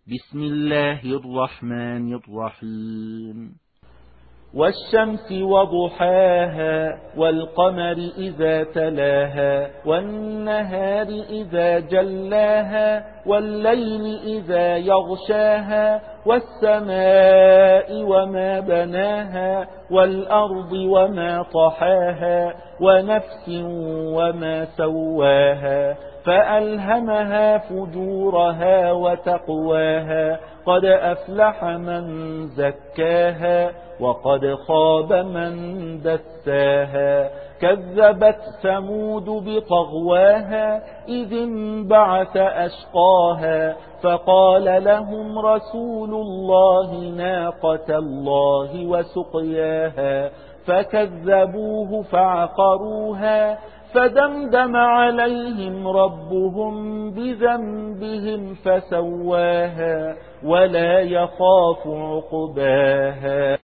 بسم الله الرحمن الرحيم والشمس وضحاها والقمر إذا تلاها والنهار إذا جلاها والليل إذا يغشاها والسماء وما بناها والأرض وما طحاها ونفس وما سواها فألهمها فجورها وتقواها قد أفلح من زكاها وقد خاب من دساها كذبت ثمود بطغواها إذ انبعث أشقاها فقال لهم رسول الله ناقة الله وسقياها فكذبوه فعقروها فدمدم عليهم ربهم بذنبهم فسواها ولا يخاف عقباها.